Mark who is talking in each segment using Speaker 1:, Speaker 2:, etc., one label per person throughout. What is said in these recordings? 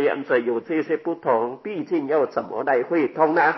Speaker 1: 两者有这些不同，毕竟要怎么来汇通呢？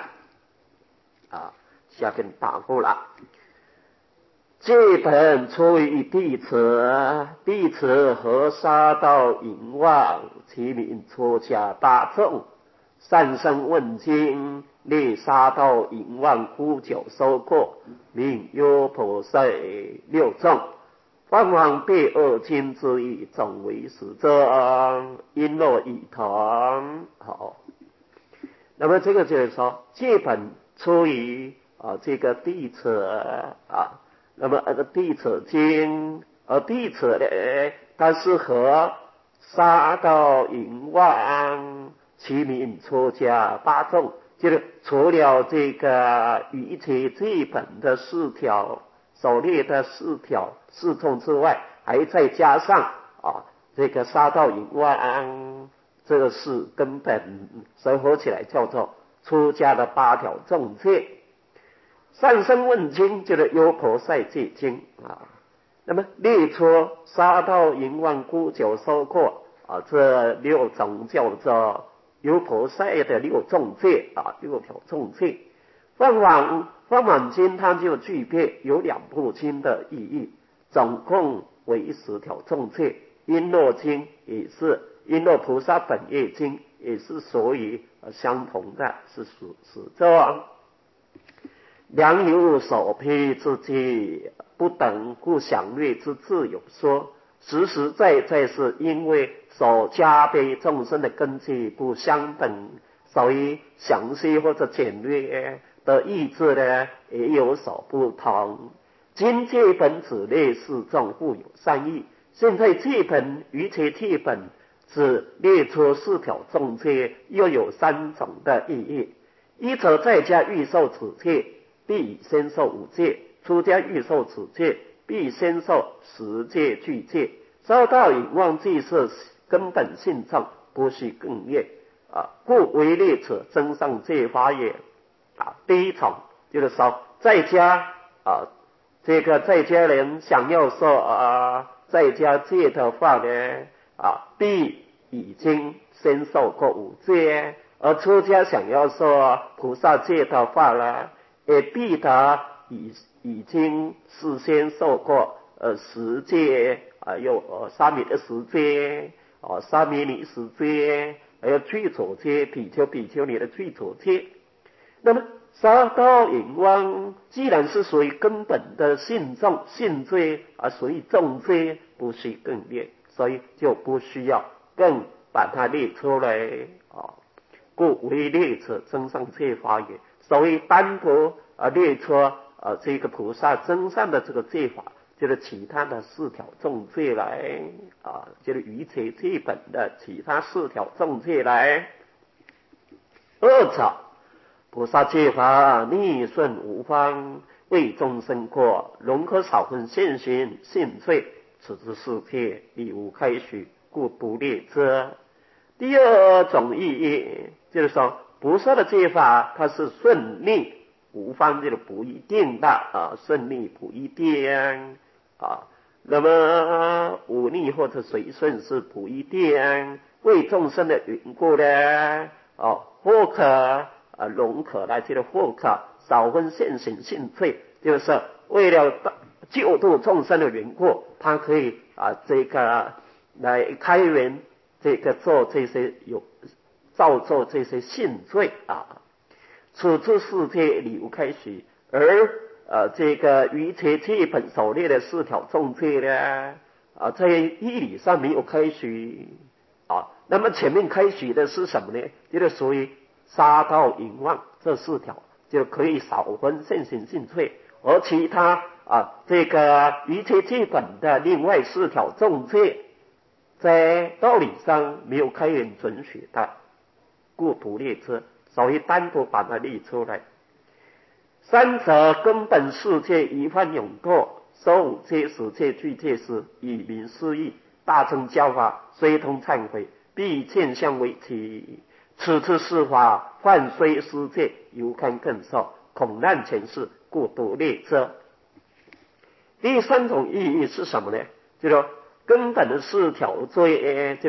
Speaker 1: 下边答复了。借本出于弟子，弟子和杀道淫妄，其名出家大众，善生问经，列杀道淫妄呼酒收过，名优婆塞六众，方往被恶经之意，总为实证，因若以同。好，那么这个就是说，借本出于这个弟子那么弟子经，弟子呢，它是和杀道淫妄，其名出家八众，就是除了这个瑜伽这本的4条所列的4条4众之外，还再加上这个杀道淫妄，这个是根本，所以合起来叫做出家的8条众戒。善生问经就是优婆塞戒经那么列出杀道淫妄呼酒收过这6种叫做优婆塞的6众戒6条众戒。梵网经它就具备有2部经的意义，总共为10条众戒。璎珞经也是璎珞菩萨本业经，也是属于相同的，是属这良有所披之戒，不等故详略之自有说。实实在在是因为所加被众生的根基不相等，所以详细或者简略的意志呢也有所不同。今戒本只列4众，互有3义。现在戒本瑜伽戒本只列出4条众戒，又有3种的意义。一者在家欲受此戒，必先受5戒；出家欲受此戒，必先受10戒具戒。杀道淫妄戒是根本性重，不须更列故为列此增上戒法也第一种就是说，在家这个在家人想要受在家戒的话呢必已经先受过5戒，而出家想要受菩萨戒的话呢，也必得已经事先受过10戒有沙弥的10戒沙弥尼10戒，还有具足戒，比丘尼的具足戒。那么杀道淫妄既然是属于根本的性罪属于重罪，不需更列，所以就不需要更把它列出来故为列此增上戒法也。所以单独列出这个菩萨增上的这个戒法，就是其他的4条众戒来就是瑜伽戒本的其他4条众戒来。二者菩萨戒法逆顺无方，为众生过，融合少分现行性罪，此之世界理无开许，故不列之。第二种意义就是说，菩萨的戒法它是顺逆无方，就是不一定的顺逆不一定那么忤逆或者随顺是不一定，为众生的缘故呢或可融合来这个或可少分现行性罪，就是为了救度众生的缘故，他可以这个来开源这个做这些造作这些性罪此之世界理无开许。而这个瑜伽戒本所列的4条众戒呢在义理上没有开许那么前面开许的是什么呢？就是属于杀道淫妄这4条就可以少分现行性罪，而其他这个瑜伽戒本的另外4条众戒在道理上没有开源准许的，故不列之，所以单独把它列出来。三者根本世界一番永过，收5戒10戒具戒时，以明示义，大乘教法虽通忏悔，必见相为体。此次事法犯虽失戒，犹堪更受，恐难前世，故不列之。第3种意义是什么呢？就是根本的4条罪，这个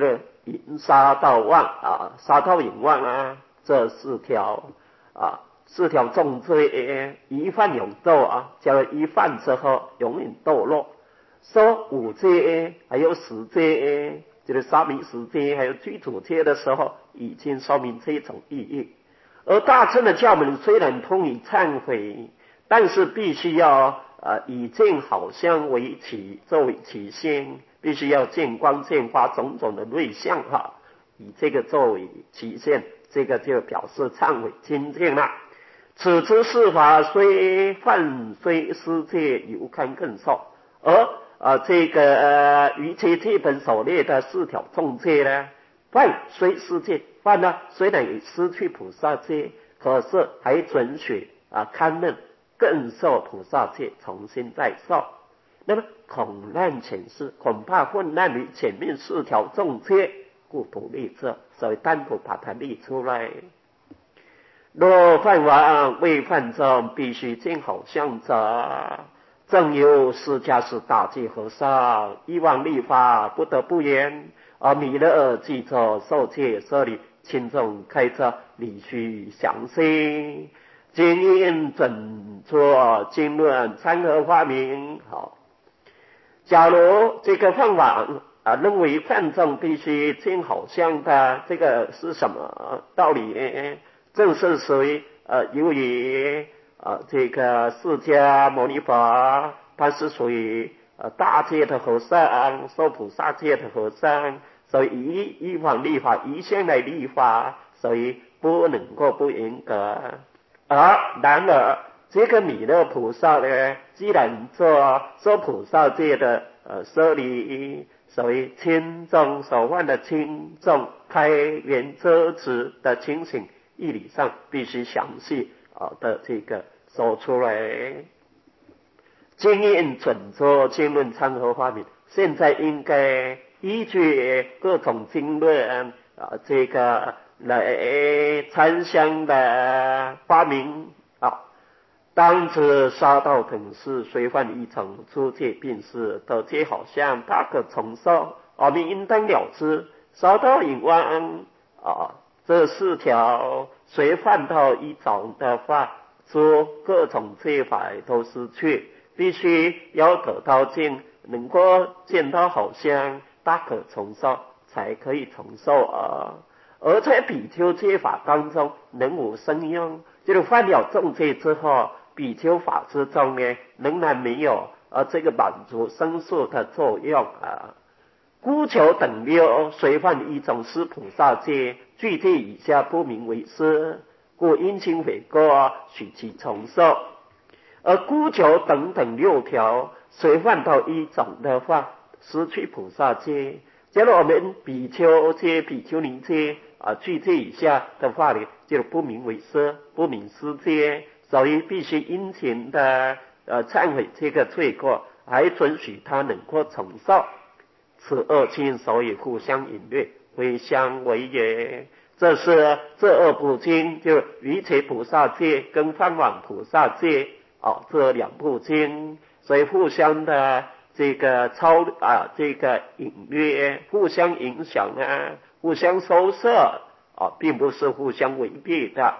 Speaker 1: 淫杀盗妄啊，杀盗淫妄啊，这4条重罪，一犯永堕啊，假如一犯之后永远堕落。说5戒还有10戒，就是沙弥10戒还有具足戒的时候，已经说明这种意义。而大乘的教门虽然通以忏悔，但是必须要以见好相为作为起先，必须要见光见花种种的类象以这个作为起先，这个就表示忏悔清净了。此之事法虽犯虽失戒，犹堪更受。而这个于其这本所列的4条重戒呢，犯虽失戒，犯呢虽然已失去菩萨戒，可是还准许堪任更受菩萨戒，重新再受。那么恐难浅释，恐怕混乱于前面4条重戒，故独立这，所以单独把它列出来。若犯王未犯众，必须见好相者，正有释迦是大戒和尚，以往立法不得不言，而弥勒记着受戒舍利，轻重开则理须详细，经因准作经论参合发明。好，假如这个犯王认为犯众必须见好相的，这个是什么道理呢？正是属于由于这个释迦牟尼佛他是属于大戒的和尚，受菩萨戒的和尚，所以依法立法，一向来立法，所以不能够不严格。然而这个弥勒菩萨呢，既然做菩萨戒的舍利，所以轻重所犯的轻重开圆遮止的情形，义理上必须详细的这个说出来。经验准则经论参合发明，现在应该依据各种经论这个来参详的发明当知杀盗等事，虽犯一层诸戒并是得戒好像大可重受，我们应当了知杀盗淫妄这4条虽犯到一种的话，说各种戒法都失去，必须要得到见，能够见到好像大可重受，才可以重受而在比丘戒法当中能无生用，就是犯了重戒之后，比丘法之中呢，仍然没有这个满足生受的作用孤求等6虽犯一种施菩萨戒，具体以下不明为师，故因亲悔过，许其重受。而孤求等6条虽犯到一种的话，失去菩萨戒。假如我们比丘戒、比丘尼戒具体以下的话呢，就不明为师，不明师戒，所以必须殷勤的忏悔这个罪过，还准许他能够重受。此2经所以互相引略，非相违也。这是这2部经，就瑜伽菩萨戒跟梵网菩萨戒这2部经，所以互相的这个这个引略，互相影响互相收摄并不是互相违背的。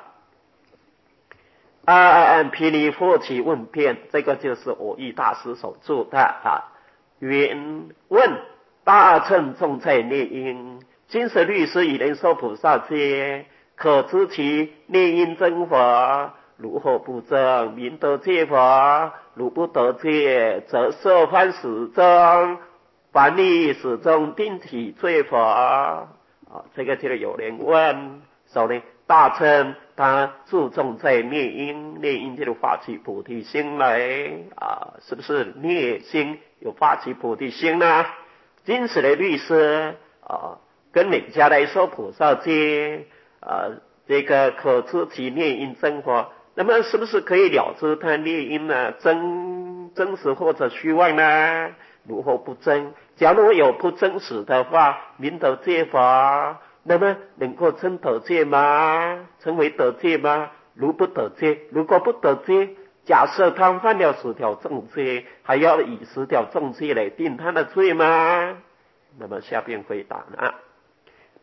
Speaker 1: 按毗尼佛起问辩，这个就是我义大师所著的原问大乘重在内因，今时律师已能受菩萨戒，可知其内因真佛，如何不正？明得戒佛，如不得戒，则受犯始终，凡历始终定体罪佛这个就是有人问，所以大乘他注重在内因，内因就是发起菩提心来是不是内心有发起菩提心呢？今时的律师跟人家来说菩萨戒这个可知其内因真佛，那么是不是可以了知他内因呢？真实或者虚妄呢？如何不真？假如有不真实的话，明得戒法，那么能够真得戒吗？成为得戒吗？如不得戒，如果不得戒，假设他犯了10条重罪，还要以10条重罪来定他的罪吗？那么下边回答呢？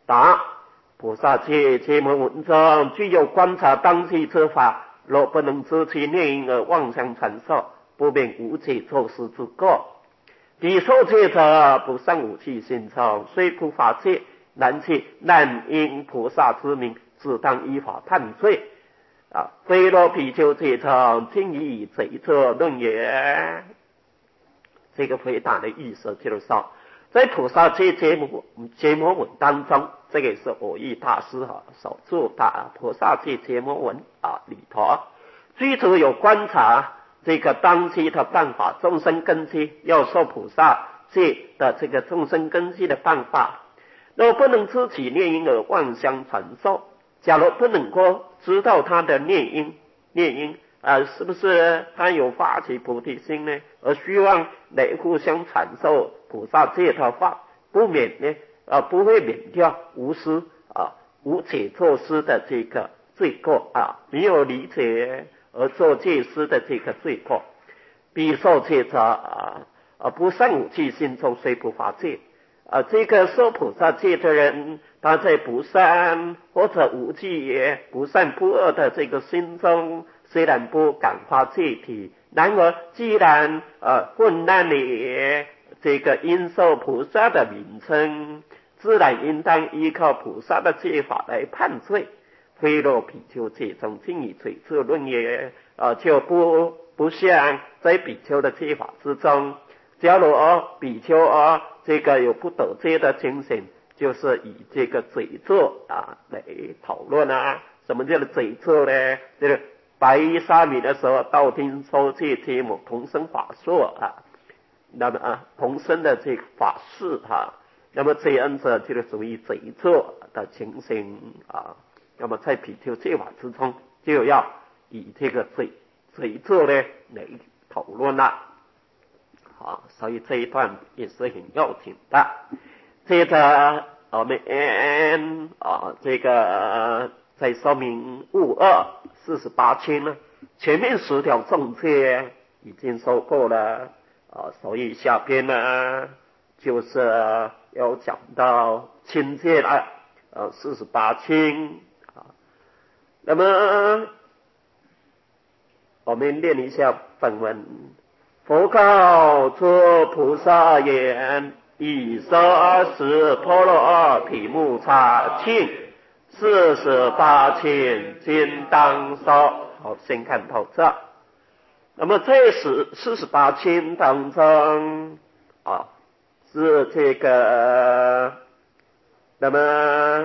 Speaker 1: 答：菩萨戒揭摩文中具有观察当机之法，若不能知其念因而妄想传授，不免无解作失之过。彼受戒者不善武器心从，虽不法戒，但因菩萨之名，自当依法判罪。非若比丘戒成，今以贼者论也。这个回答的意思就是说，在菩萨戒揭摩文当中，这个是蕅益大师所著的菩萨戒揭摩文里头，居住有观察这个当机的办法，众生根基要受菩萨戒的这个众生根基的办法。若不能知其念因而妄相传授，假如不能够知道他的念因是不是他有发起菩提心呢？而希望来互相传授菩萨戒的话，不会免掉无解作失的这个罪过没有理解而做戒师的这个罪过。彼受戒者不善武器心中，虽不法戒。这个受菩萨戒的人，他在不善或者无忌不善不恶的这个心中，虽然不感发戒体，然而既然混乱里这个因受菩萨的名称，自然应当依靠菩萨的戒法来判罪。非若比丘戒中尽以垂彻论也，就不像在比丘的戒法之中。假如比丘这个有不得戒的精神，就是以这个嘴咒来讨论什么叫做嘴咒呢？这个白衣沙弥的时候，道听受戒揭摩同生法术那么同生的这个法事那么这样子就是属于嘴咒的情形那么在比丘戒法之中，就要以这个嘴咒呢来讨论所以这一段也是很要紧的。接着我们这个在说明物48经呢，前面10条重戒已经说过了所以下边呢就是要讲到轻戒了48经那么我们念一下本文。佛告诸菩萨言：以40婆罗毗目叉磬48磬今当烧。好，先看到这。那么这48磬当中是这个，那么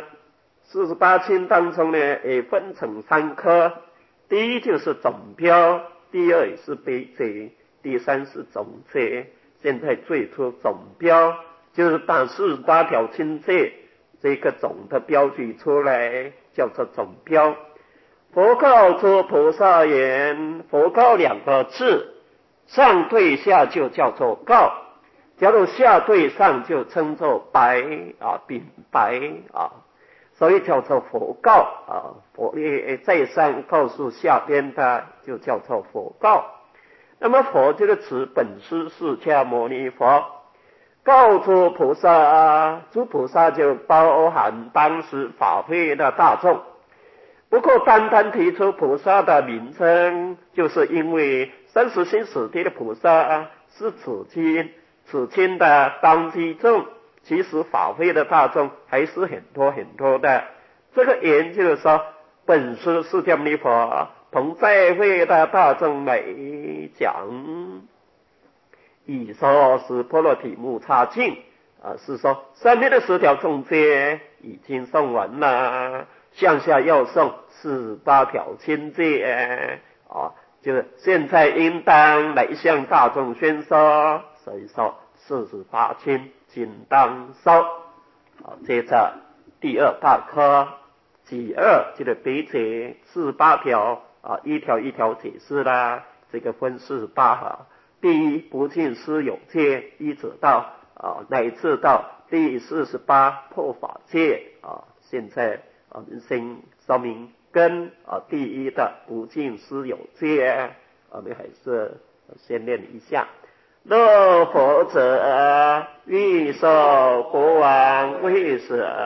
Speaker 1: 48磬当中呢，也分成3科。第一就是总标，第二也是悲戒，第三是总戒。现在最初总标，就是把48条轻戒这个总的标举出来，叫做总标。佛告诸菩萨言，佛告2个字，上对下就叫做告，假如下对上就称作白禀白所以叫做佛告佛在上告诉下边的就叫做佛告。那么佛这个词本师释迦牟尼佛告诸菩萨诸菩萨就包含当时法会的大众。不过单单提出菩萨的名称，就是因为30心史地的菩萨是此经的当机众，其实法会的大众还是很多很多的。这个言就是说，本师释迦牟尼佛同在会的大众来讲，以40婆罗毗目叉磬是说上面的10条重戒已经诵完了，向下要诵48条轻戒就是现在应当来向大众宣说，所以说48磬今当烧。接着第2大科己二就是悲戒48条一条一条解释啦，这个分48第一不尽思有戒，一直到乃至到第48破法戒现在我们先说明跟第一的不尽思有戒我们还是先念一下。若佛者欲受国王为舍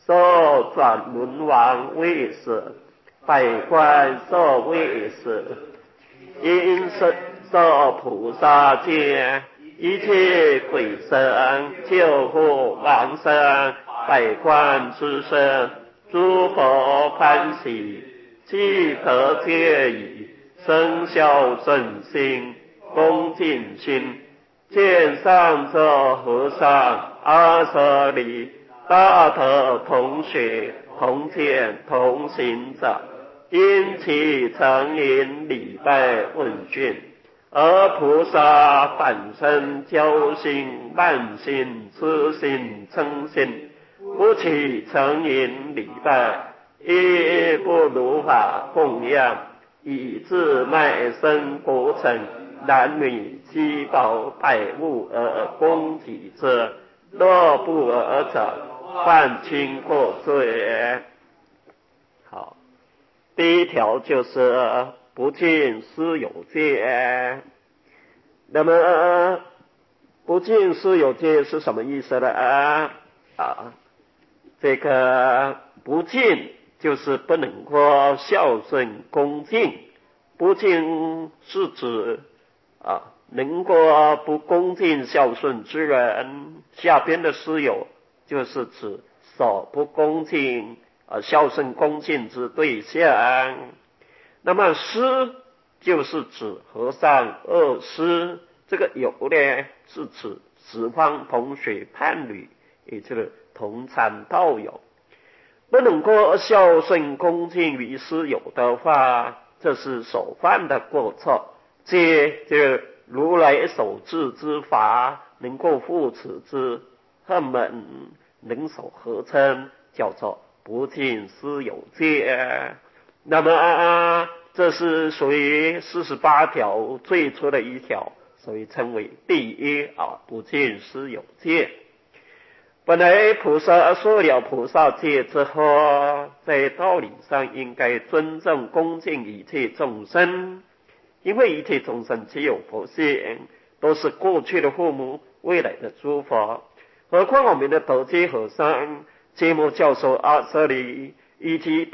Speaker 1: 受转轮王位时，百官受位时，因受菩萨戒，一切鬼神救护王身，百官之身，诸佛欢喜，即可戒矣。生孝顺心，恭敬心，见上者和尚、阿舍利、大德同学、同见同行者，因其诚引礼拜问讯，而菩萨反身交心、慢心、痴心、嗔心，不起诚引礼拜，亦不如法供养，以自卖身国城，男女七宝百物而供给之，若不尔者，犯轻过罪。好，第一条就是不敬师友戒。那么不敬师友戒是什么意思呢？这个不敬就是不能够孝顺恭敬，不敬是指能够不恭敬孝顺之人，下边的师友就是指所不恭敬孝顺恭敬之对象。那么师就是指和尚、二师，这个友呢是指十方同学伴侣，也就是同参道友。不能够孝顺恭敬于师友的话，这是所犯的过错。这如来所制之法，能够护持之，恨门能守合称，叫做不敬师友戒。那么这是属于48条最初的一条，所以称为第一不敬师友戒。本来菩萨说了菩萨戒之后，在道理上应该尊重恭敬一切众生，因为一切众生皆有佛性，都是过去的父母，未来的诸佛。何况我们的德基和尚、芥末教授阿舍利，以及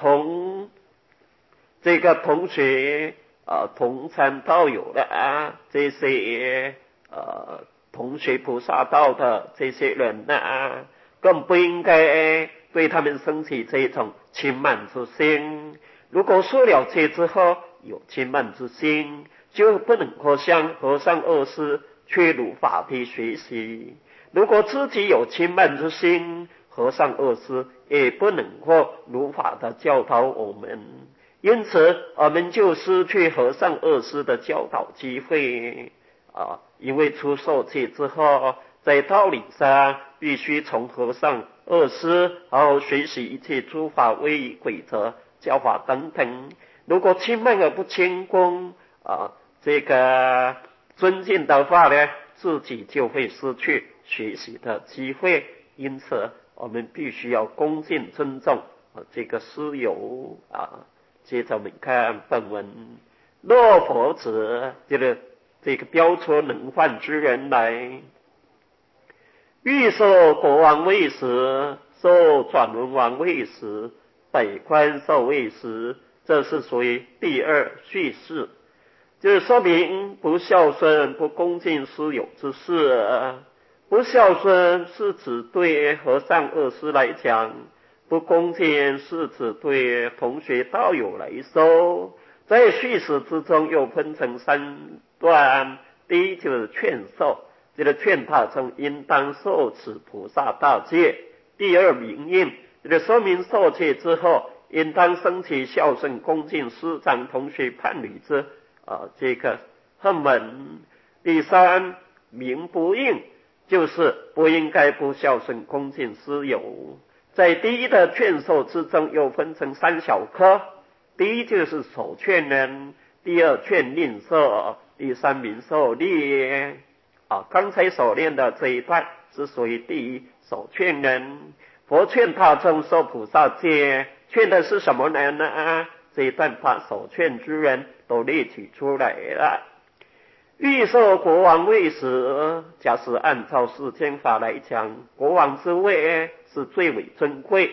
Speaker 1: 这个同学同参道友的这些同学菩萨道的这些人更不应该对他们升起这种轻慢之心。如果说了戒之后有轻慢之心，就不能够向和尚二师去如法的学习。如果自己有轻慢之心，和尚二师也不能够如法的教导我们，因此我们就失去和尚二师的教导机会因为出受戒之后，在道理上必须从和尚二师然后学习一切诸法威仪规则教法等等。如果轻慢而不谦恭这个尊敬的话呢，自己就会失去学习的机会。因此我们必须要恭敬尊重这个师友接着我们看本文，若佛子就是这个标出能犯之人来，欲受国王位时，受转轮王位时，百官受位时，这是属于第二叙事，就是说明不孝顺、不恭敬师友之事。不孝顺是指对和尚二师来讲，不恭敬是指对同学道友来说。在叙事之中又分成3段，第一就是劝受，这个劝他称应当受持菩萨大戒。第二明印，这个说明受戒之后应当升起孝顺恭敬师长同学伴侣之这个恨门。第三明不应，就是不应该不孝顺恭敬师友。在第一的劝受之中又分成3小科，第一就是守劝人，第二劝令受，第三明受力刚才所念的这一段是属于第一守劝人。佛劝大众受菩萨戒，劝的是什么人呢？这一段把守劝之人都列举出来了。欲受国王位时，假使按照世间法来讲，国王之位是最为尊贵，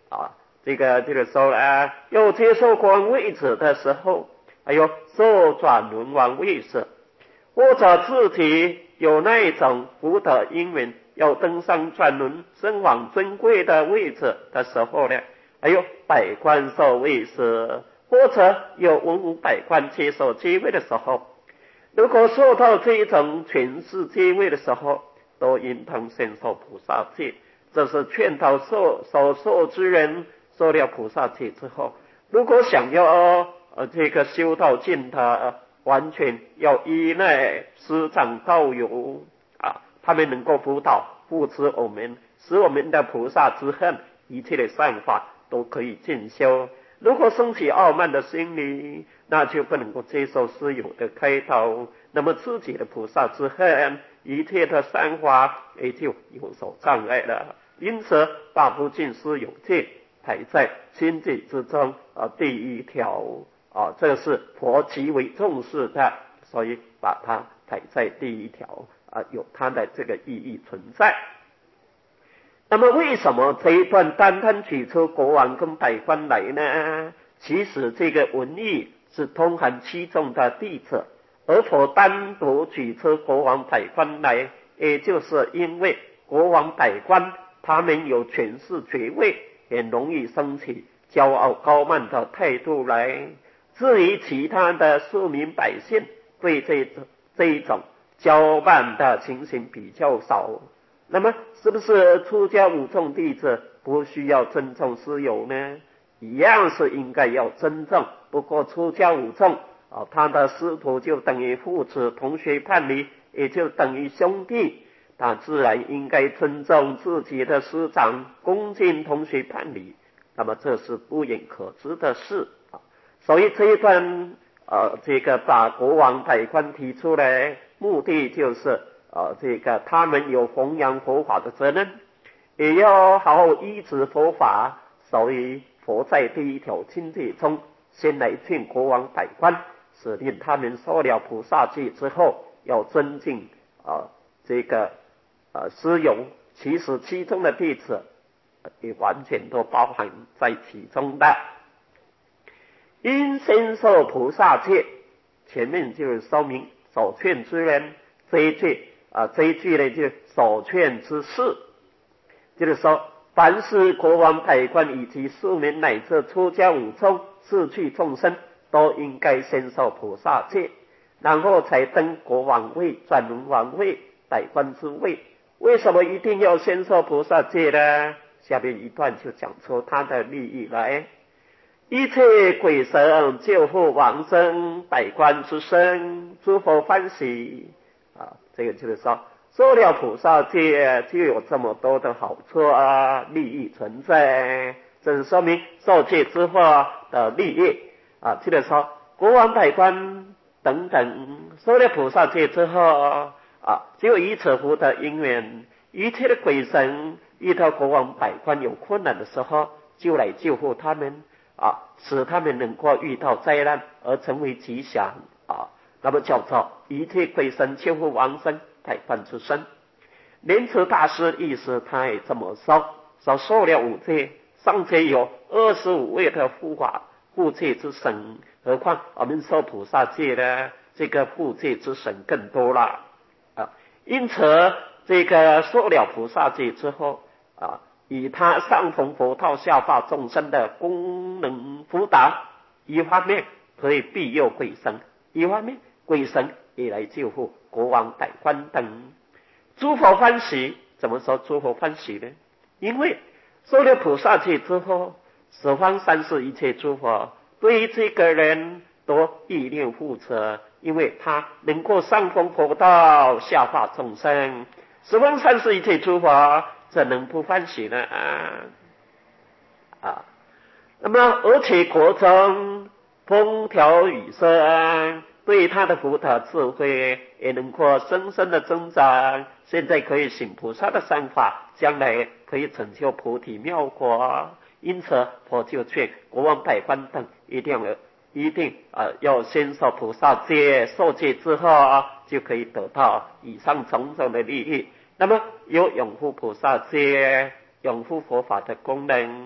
Speaker 1: 这个说有接受国王位置的时候，还有受转轮王位置，或者自己有那一种福德因缘，要登上转轮升往尊贵的位置的时候呢，还有百官受位置，或者有文武百官接受接位的时候，如果受到这一种权势接位的时候，都应当先受菩萨戒。这是劝导所受之人受了菩萨戒之后，如果想要这个修道尽他完全要依赖师长道友他们能够辅导扶持我们，使我们的菩萨之恨一切的善法都可以进修。如果升起傲慢的心理，那就不能够接受师友的开导，那么自己的菩萨之恨一切的善法也就有所障碍了。因此大不敬师友戒排在心戒之中第一条这是佛极为重视的，所以把它排在第一条有它的这个意义存在。那么为什么这一段单单举出国王跟百官来呢？其实这个文义是通含其中的弟子，而佛单独举出国王百官来，也就是因为国王百官他们有权势爵位，很容易升起骄傲高慢的态度来。至于其他的庶民百姓，对这一种骄慢的情形比较少。那么是不是出家五众弟子不需要尊重师友呢？一样是应该要尊重，不过出家五众他的师徒就等于父子同学伴侣，也就等于兄弟，他自然应该尊重自己的师长，恭敬同学伴侣，那么这是不言可知的事所以这一段这个把国王百官提出来，目的就是这个他们有弘扬佛法的责任，也要好好依止佛法。所以佛在第一条经戒中先来劝国王百官，使令他们受了菩萨戒之后要尊敬这个师友，其实其中的弟子也完全都包含在其中的。因先受菩萨戒，前面就是说明所劝之人，这一句呢就是所劝之事，就是说凡是国王百官以及庶民乃至出家五众世趣众生，都应该先受菩萨戒，然后才登国王位、转轮王位、百官之位。为什么一定要先受菩萨戒呢？下面一段就讲出它的利益来。一切鬼神救护往生，百官之身，诸佛欢喜这个就是说受了菩萨戒就有这么多的好处利益存在，这是说明受戒之后的利益就是说国王百官等等受了菩萨戒之后只有以此福的因缘，一切的鬼神遇到国王百官有困难的时候，就来救护他们使他们能够遇到灾难而成为吉祥那么叫做一切鬼神救护往生，百官之身。莲池大师意思他也这么说受了五戒，尚且有25位的护戒之神，何况我们受菩萨戒呢，这个护戒之神更多了因此这个受了菩萨戒之后以他上从佛道下化众生的功能辅导，一方面可以庇佑鬼神，一方面鬼神也来救护国王百官等。诸佛欢喜，怎么说诸佛欢喜呢？因为受了菩萨戒之后，十方三世一切诸佛对于这个人都意念护持，因为他能够上从佛道下化众生，十方三世一切诸佛怎能不欢喜呢那么而且国中风调雨顺，对他的福德智慧也能够深深的增长，现在可以行菩萨的善法，将来可以成就菩提妙果。因此佛就劝国王百官等一定要先受菩萨戒，受戒之后就可以得到以上种种的利益。那么有拥护菩萨戒，拥护佛法的功能，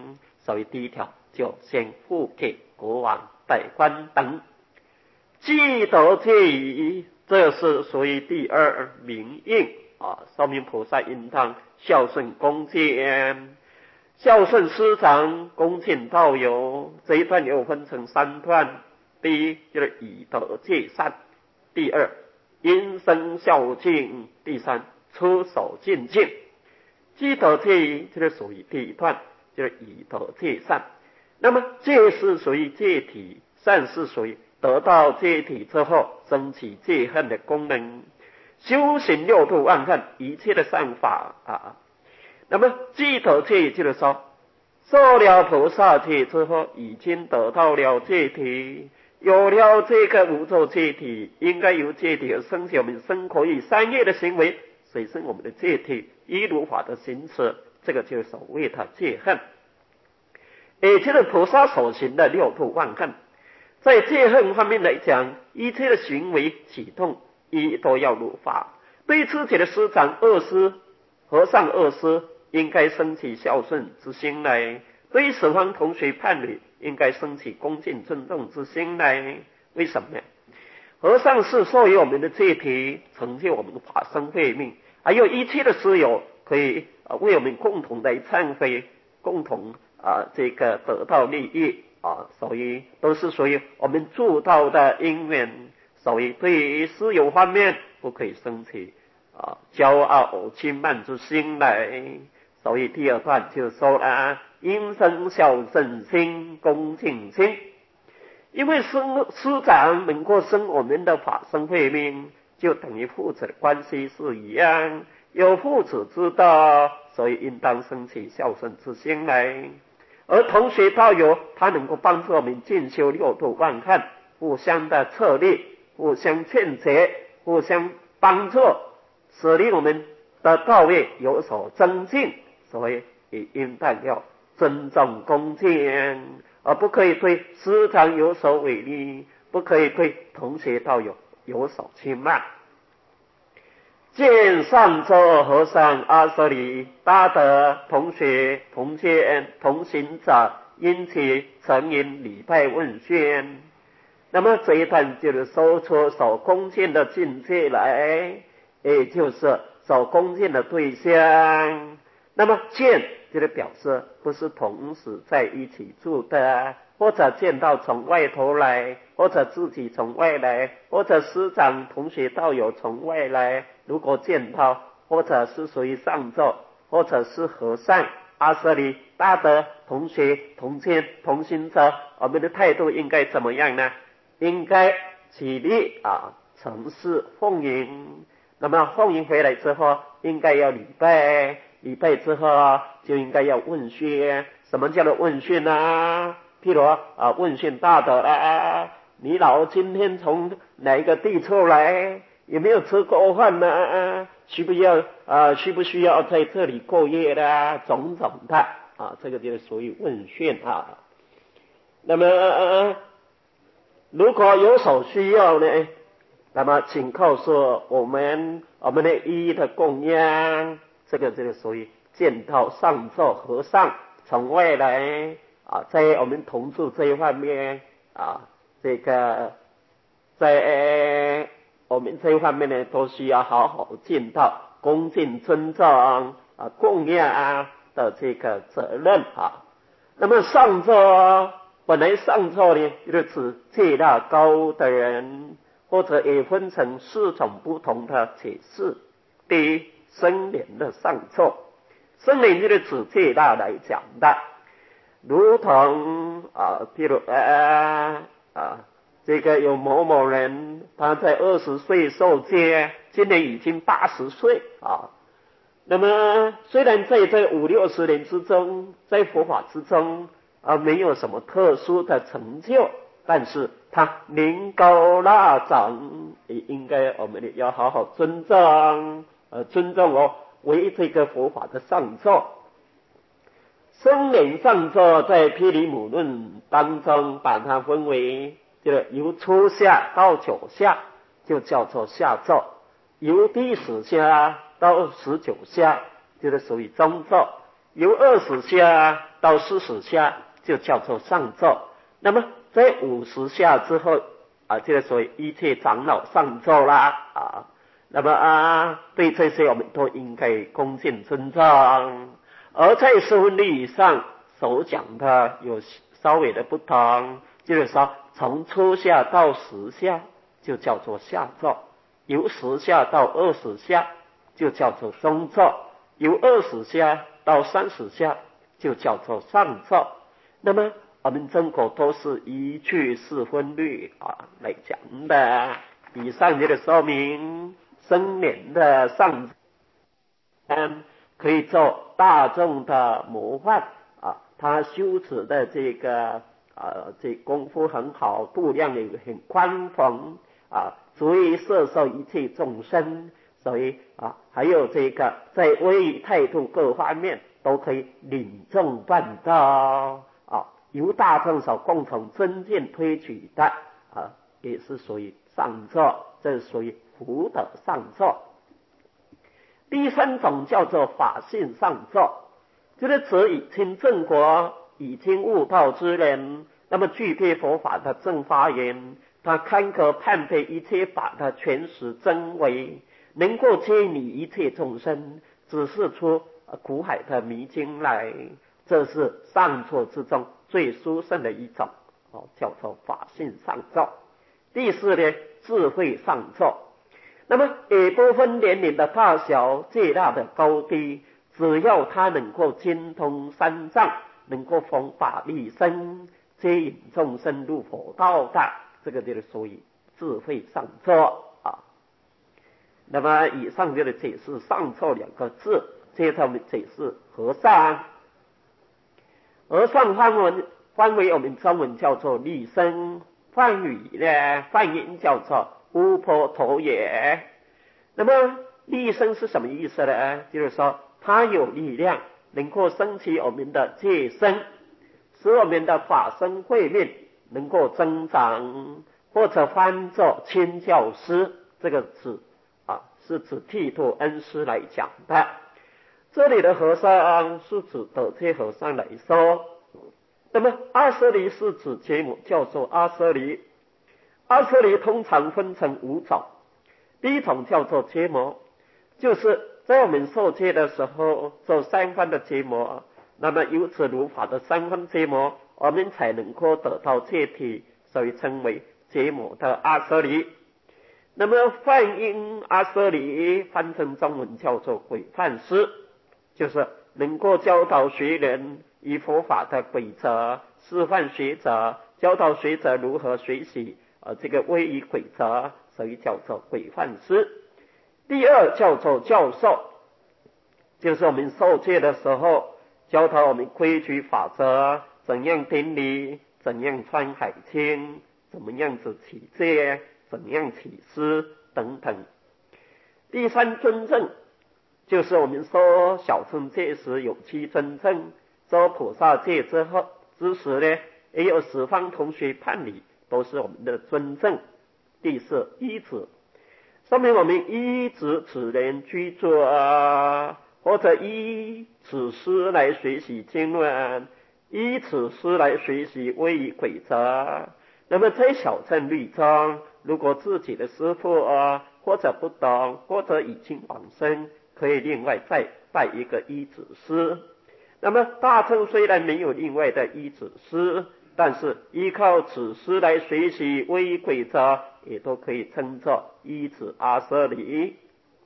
Speaker 1: 所以第一条就先付给国王、百官等。积德戒语，这是属于第二名应说明菩萨应当孝顺恭敬，孝顺师长，恭敬道友。这一段又分成3段，第一就是以德戒善，第二因身孝敬，第三出手进敬。积德戒语就是属于第一段，就是以德戒善。那么戒是属于戒体，善是属于得到戒体之后升起戒恨的功能，修行6度万恨一切的善法那么积德戒就是说，受了菩萨戒之后，已经得到了戒体，有了这个无漏戒体，应该由戒体而生起我们身口意3业的行为，随生我们的戒体依如法的行持，这个就是所谓的戒恨。也就是菩萨所行的6度万恨。在戒恨方面来讲，一切的行为启动都要如法。对自己的师长、恶师、和尚、恶师，应该升起孝顺之心来；对十方同学伴侣，应该升起恭敬尊重之心来。为什么呢？和尚是授予我们的戒体，成就我们的法身慧命，还有一切的师友可以为我们共同来忏悔，共同这个得到利益所以都是属于我们助道的因缘。所以对于师友方面，不可以升起骄傲轻慢之心来。所以第2段就说了因生孝顺心、恭敬心。因为师长能够生我们的法身慧命，就等于父子的关系是一样，有父子之道，所以应当升起孝顺之心来。而同学道友，他能够帮助我们进修6度万恨，互相的策略，互相劝解，互相帮助，使令我们的道业有所增进。所以也应当要尊重恭敬，而不可以对师长有所违逆，不可以对同学道友有所轻慢。见上座和尚、阿舍利、大德、同学、同见、同行者，因其诚引礼拜问讯。那么这一段就是说出所恭敬的境界来，也就是所恭敬的对象。那么见就是表示不是同时在一起住的，或者见到从外头来，或者自己从外来，或者师长、同学、道友从外来。如果见到，或者是属于上座，或者是和尚、阿舍利、大德、同学、同见、同行者，我们的态度应该怎么样呢？应该起立诚实奉迎。那么奉迎回来之后，应该要礼拜，礼拜之后就应该要问讯。什么叫做问讯呢？譬如问讯大德你老今天从哪一个地处来？有没有吃过饭呢？需不需要在这里过夜的种种的这个就是属于问讯那么如果有所需要呢，那么请告诉我们的一一的供养。这个就是属于见到上座和尚从外来在我们同住这一方面这个在我们这一方面呢，都需要好好尽到恭敬尊重供养的这个责任那么上座本来上座呢，就是指戒大高的人，或者也分成4种不同的解释。第一，僧年的上座，僧年就是指戒大来讲的，如同譬如这个有某某人，他在20岁受戒，今年已经80岁那么虽然在这50-60年之中，在佛法之中没有什么特殊的成就，但是他年高拉长，也应该我们也要好好尊重为这个佛法的上座。僧年上座在毗梨母论当中把它分为就是由初下到9下就叫做下座，由第10下到19下就是属于中座，由20下到40下就叫做上座。那么在50下之后这个所谓一切长老上座啦那么对这些我们都应该恭敬尊重。而在师分律上所讲的有稍微的不同，就是说从初下到10下就叫做下座，由10下到20下就叫做中座，由20下到30下就叫做上座。那么我们中国都是依据四分律来讲的。以上这个说明生年的上可以做大众的模范他修持的这个这功夫很好，度量也很宽宏足以摄受一切众生，所以还有这个在威仪态度各方面都可以领众办道由大众所共同尊敬推举的也是属于上座，这是属于福德上座。第3种叫做法性上座，就是指已经正果已经悟道之人，那么具备佛法的正法眼，他堪可判别一切法的全实真伪，能够接引一切众生，指示出苦海的迷津来，这是上座之中最殊胜的一种叫做法性上座。第4呢，智慧上座。那么也不分年龄的大小、戒大的高低，只要他能够精通三藏，能够弘法利生，接引众生入佛道的，这个就是属于智慧上座那么以上就是解释上座2个字，接着我们解释和尚。和尚翻为我们中文叫做利生，梵语呢梵音叫做乌婆陀也。那么利生是什么意思呢？就是说它有力量，能够升起我们的戒身，使我们的法身慧命能够增长，或者翻作亲教师，这个字是指剃度恩师来讲的。这里的和尚是指得戒和尚来说。那么阿舍离是指结母，叫做阿舍离。阿舍离通常分成5种。第一种叫做结魔，就是在我们受戒的时候做3番的结魔，那么由此如法的3番结魔，我们才能够得到戒体，所以称为结魔的阿舍离。那么梵音阿舍离翻成中文叫做规范师，就是能够教导学人以佛法的规则，示范学者，教导学者如何学习这个威仪规则，所以叫做规范师。第2叫做教授，就是我们受戒的时候教导我们规矩法则，怎样顶礼，怎样穿海青，怎么样子起戒，怎样起誓等等。第3尊正，就是我们说小乘戒时有7尊正，说菩萨戒之时呢，也有10方同学判礼，都是我们的尊正。第4依止，说明我们依止此人居住或者依此师来学习经论，依此师来学习威仪规则。那么在小乘律中，如果自己的师父或者不懂，或者已经往生，可以另外再拜一个依止师。那么大乘虽然没有另外的依止师，但是依靠此师来学习威仪规则，也都可以称作依止阿舍离。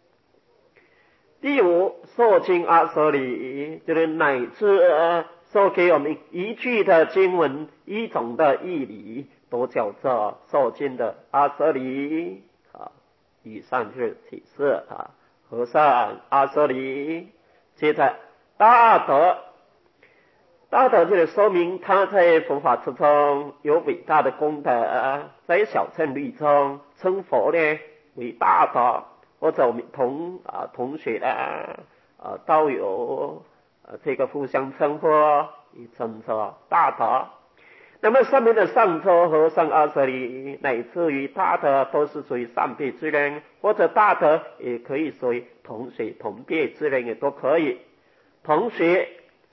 Speaker 1: 第5受经阿舍离，就是乃至授给我们一句的经文，一种的义理，都叫做受经的阿舍离以上就是解释和尚阿舍离。接着大德，大德就是说明他在佛法之中有伟大的功德，在小乘律中称佛呢为大德，或者我们同学道友这个互相称呼也称作大德。那么上面的上座和尚阿舍离，乃至于大德都是属于上辈之人，或者大德也可以属于同学同辈之人，也都可以。同学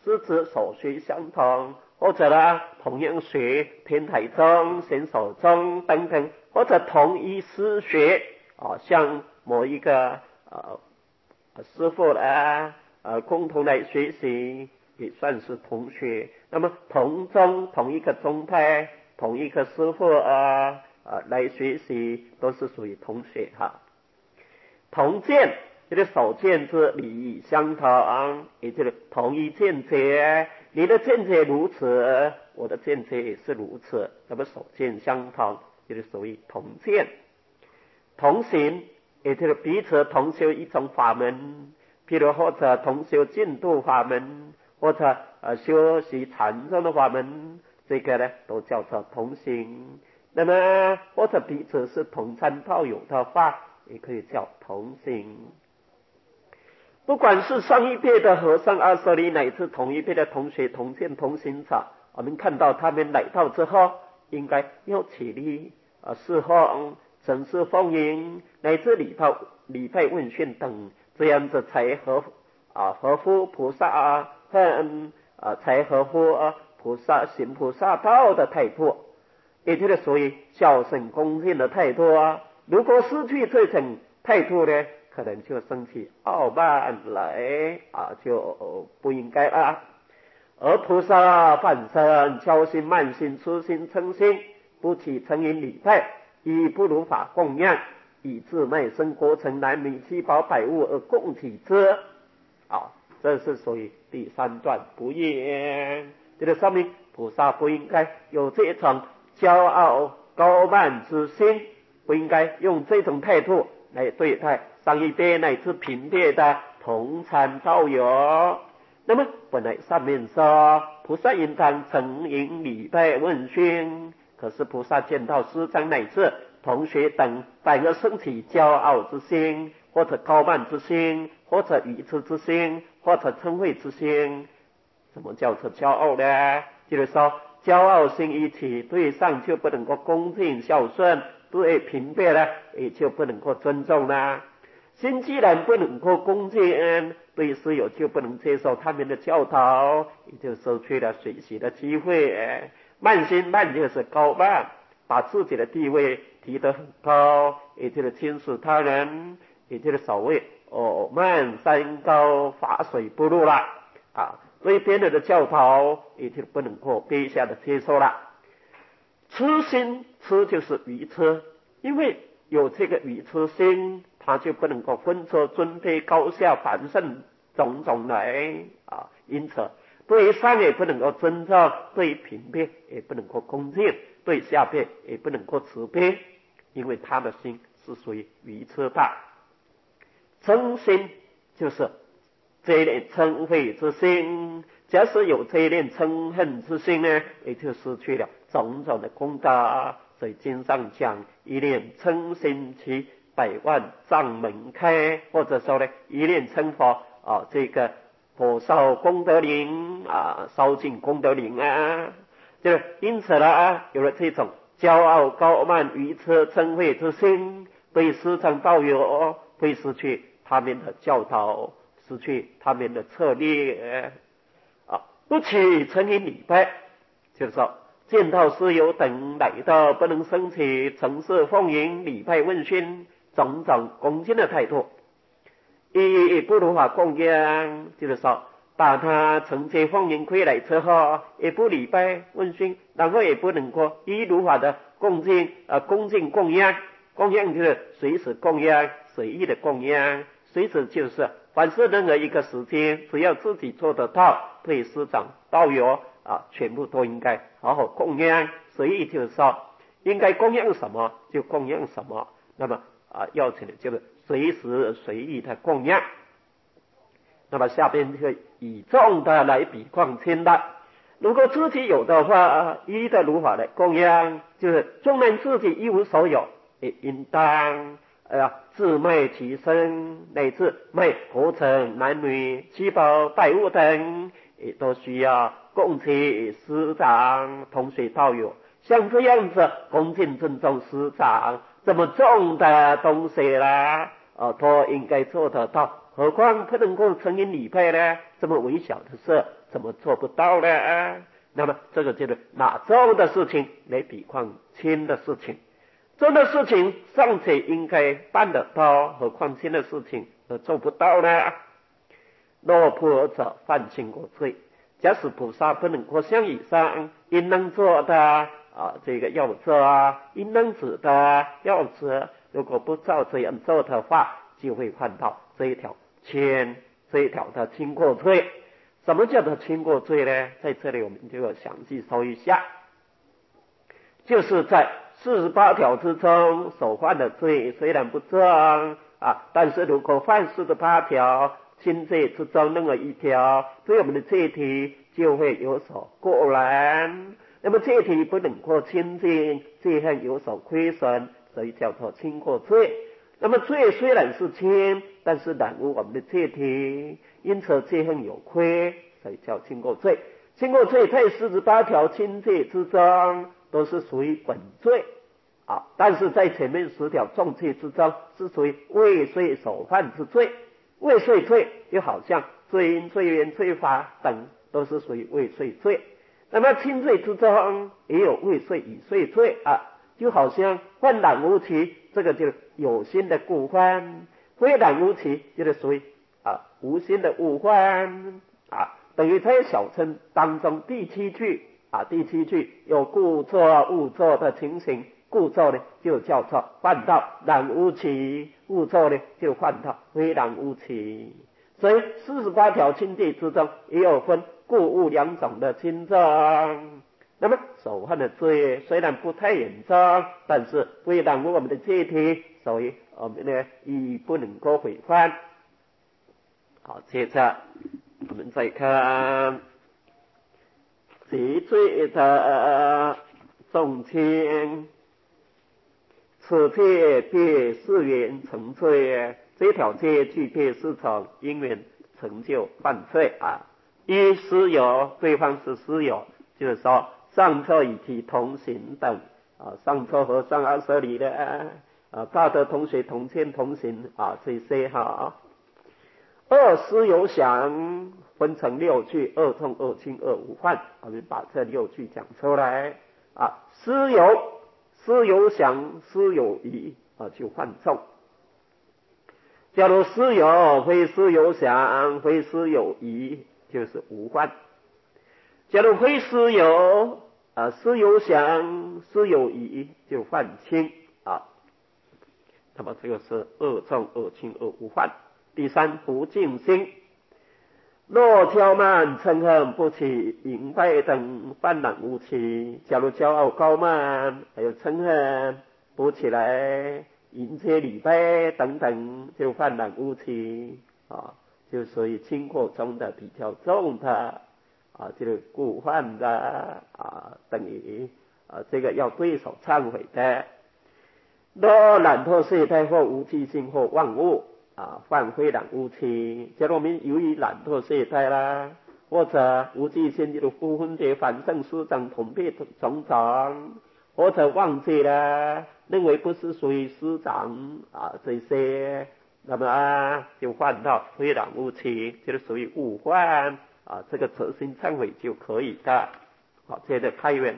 Speaker 1: 师资所学相同，或者呢同样学天台宗、显手宗等等，或者同一师学像某一个师父共同来学习，也算是同学。那么同宗同一个宗派，同一个师父来学习，都是属于同学哈。同见，这个所见之理义相同，也就是同一见解。你的见解如此，我的见解也是如此，那么所见相同，就是属于同见。同行，也就是彼此同修一种法门，譬如或者同修净土法门，或者修习禅宗的法门，这个呢都叫做同行。那么或者彼此是同参道友的话，也可以叫同行。不管是上一辈的和尚阿舍利，乃至同一辈的同学同见同行者，我们看到他们来到之后，应该要起立侍奉、审视奉迎，乃至礼拜问讯等，这样子才合乎菩萨才合乎菩萨行菩萨道的态度，也就是属于孝顺恭敬的态度如果失去这种态度呢，可能就生起傲慢来就不应该了。而菩萨反身教心慢心粗心嗔心，不起诚因礼拜，以不如法供养，以自卖身国城男女七宝百物而供给之这是属于第三段不应。这个说明菩萨不应该有这种骄傲高慢之心，不应该用这种态度来对待上一辈乃至平辈的同参道友。那么本来上面说菩萨应当诚迎礼拜问讯，可是菩萨见到师长乃至同学等，反而生起骄傲之心，或者高慢之心，或者愚痴之心，或者嗔恚之心。什么叫做骄傲呢？就是说骄傲心一起，对上就不能够恭敬孝顺，对平辈呢也就不能够尊重啦。心既然不能够恭敬，对师友就不能接受他们的教导，也就失去了学习的机会。慢心，慢就是高慢，把自己的地位提得很高，也就是轻视他人，也就是所谓慢山高，法水不入了对别人的教导也就不能够卑下的接受了。痴心，痴就是愚痴，因为有这个愚痴心，他就不能够分出尊卑高下凡圣种种来因此对上也不能够尊重，对平辈也不能够恭敬，对下辈也不能够慈悲，因为他的心是属于愚痴的。嗔心就是这一念嗔恚之心，假使有这一念嗔恨之心呢，也就失去了种种的功德。所以经上讲，一念嗔心起百万障门开，或者说呢，一念嗔佛这个火烧功德林烧尽功德林就是因此呢有了这种骄傲高慢愚痴嗔恚之心，对师长道友会失去他们的教导，失去他们的策略不起诚因礼拜，就是说见到师友等来到，不能升起诚事奉迎礼拜问讯种种恭敬的态度，以不如法供养，就是说把他承接奉迎归来之后，也不礼拜问讯，然后也不能够依如法的恭敬供养。供养就是随时供养，随意的供养。随时就是凡是任何一个时间，只要自己做得到，对师长道友全部都应该好好供养。随意就是说应该供养什么就供养什么，那么要紧的就是随时随意的供养。那么下边就以重的来比况轻的，如果自己有的话，依的如法来供养，就是纵然自己一无所有，也应当自卖其身，乃至卖国城男女七宝百物等，也都需要供给师长同学道友。像这样子恭敬尊重师长这么重的东西啦都应该做得到，何况不能够诚因礼拜呢？这么微小的事怎么做不到呢？那么这个就是拿重的事情来比况轻的事情，重的事情尚且应该办得到，何况轻的事情都做不到呢？若破者犯轻过罪，假使菩萨不能够像以上应当做的这个要做，应当止的要止，如果不照这样做的话，就会犯到这一条的轻过罪。什么叫做轻过罪呢？在这里我们就要详细说一下，就是在48条之中所犯的罪虽然不重但是如果犯48条轻罪之中任何一条，对我们的戒体就会有所过难。那么戒体不能够清净，戒行有所亏损，所以叫做轻过罪。那么罪虽然是轻，但是染污我们的戒体，因此戒行有亏，所以叫轻过罪。轻过罪在48条轻罪之中都是属于本罪但是在前面10条重罪之中是属于未遂所犯之罪。未遂罪就好像罪因、罪缘、罪罚等都是属于未遂罪。那么轻罪之中也有未遂、已遂罪就好像犯染污其，这个就是有心的故犯；非染污其就是属于无心的误犯等于在小乘当中第七句有故作、误作的情形。故作呢就叫做犯到染污其，误作呢就犯到非染污其。所以48条轻罪之中也有分故误两种的轻重。那么所犯的罪虽然不太严重，但是会染污我们的戒体，所以我们呢亦不能够毁犯。好，接着我们再看极罪的重轻。此戒必4缘成罪，这条戒具备4种因缘成就犯罪一师友，对方是师友，就是说上车与其同行等上车和尚阿舍里的大德同学同见同行这些二师友想分成6句，二重、二轻、二无犯，我们把这6句讲出来师友想、师友疑就犯重。假如师友非师友想、非师友疑，就是无犯。假如非师友师友想、师友疑，就犯轻那么这个是二重、二轻、二无犯。第三，不净心。若骄慢、嗔恨、不起、淫败等犯染污其，假如骄傲高慢还有嗔恨不起来，淫戒礼拜等等就犯染污其就属于轻过中的比较重的就是故犯的等于这个要对手忏悔的。若懒惰懈怠或无记性或忘误犯非染污其，假如我们由于懒惰懈怠啦，或者无记性，就是不分别反正师长同辈种种，或者忘记了认为不是属于师长这些，那么就犯到非染污其，就是属于误犯这个责心忏悔就可以的。好，接着开源。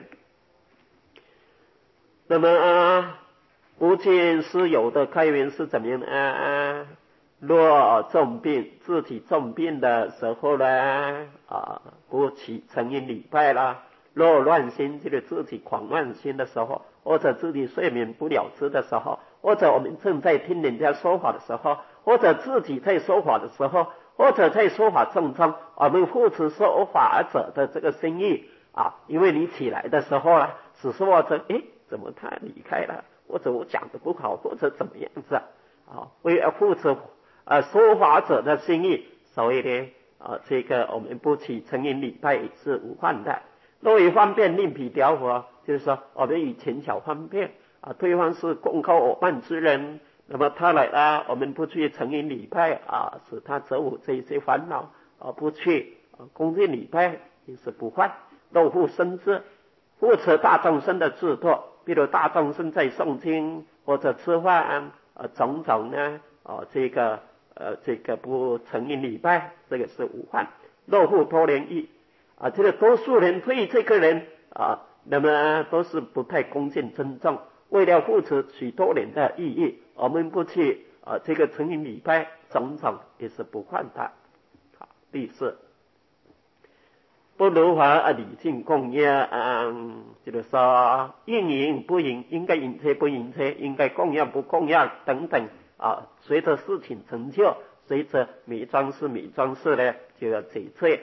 Speaker 1: 那么不见师友的开源是怎么样呢？若重病，自体重病的时候呢不起诚因礼拜啦。若乱心，就是自己狂乱心的时候，或者自己睡眠不了之的时候，或者我们正在听人家说法的时候，或者自己在说法的时候，或者在说法正中我们护持说法者的这个心意因为你起来的时候只是或者怎么他离开了，或者我讲的不好，或者怎么样子为了护持说法者的心意，所以呢这个我们不起诚因礼拜是无犯的。若以方便另辟条佛，就是说我们以前巧方便对方是共高我慢之人，那么他来我们不去诚因礼拜使他折伏这些烦恼不去恭敬礼拜也是不犯。若复生智，护持大众生的智度，比如大众生在诵经或者吃饭种种呢这个不诚因礼拜，这个是无犯。若复多年义， 这个多数人对这个人那么都是不太恭敬尊重，为了护持许多人的利益，我们不去这个诚心礼拜，种种也是不犯的。好，第四，不如法礼敬供养，就是说应允不允，应该迎接不迎接，应该供养不供养等等随着事情成就，随着每桩事呢就要解罪。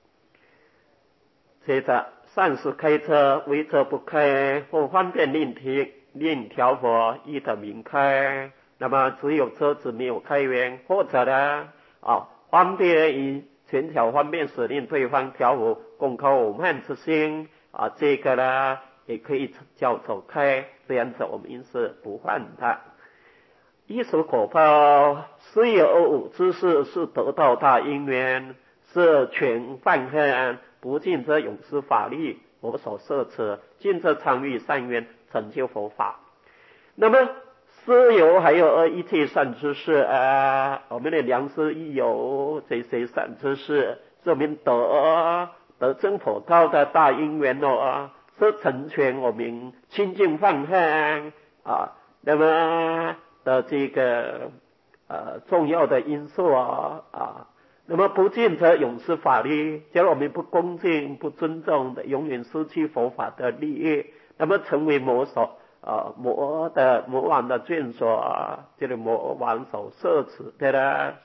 Speaker 1: 接着善事开车，违者不开，或方便令停令调佛，亦得明开。那么只有车子没有开源，或者呢方便以全条方便使令对方调伏，共靠我慢之心这个呢也可以叫走开，这样子我们是不犯的。依属果报，虽有五之事，是得到大因缘，是全犯恨，不尽则永失法力，我所摄持，尽则常遇善缘，成就佛法。那么师友还有一切善知识我们的良师益友，这些善知识是我们得真佛道的大因缘是成全我们清净犯恨那么的这个重要的因素那么不尽则永失法力，假如我们不恭敬不尊重的，永远失去佛法的利益，那么成为魔王的眷属这个魔王所摄持的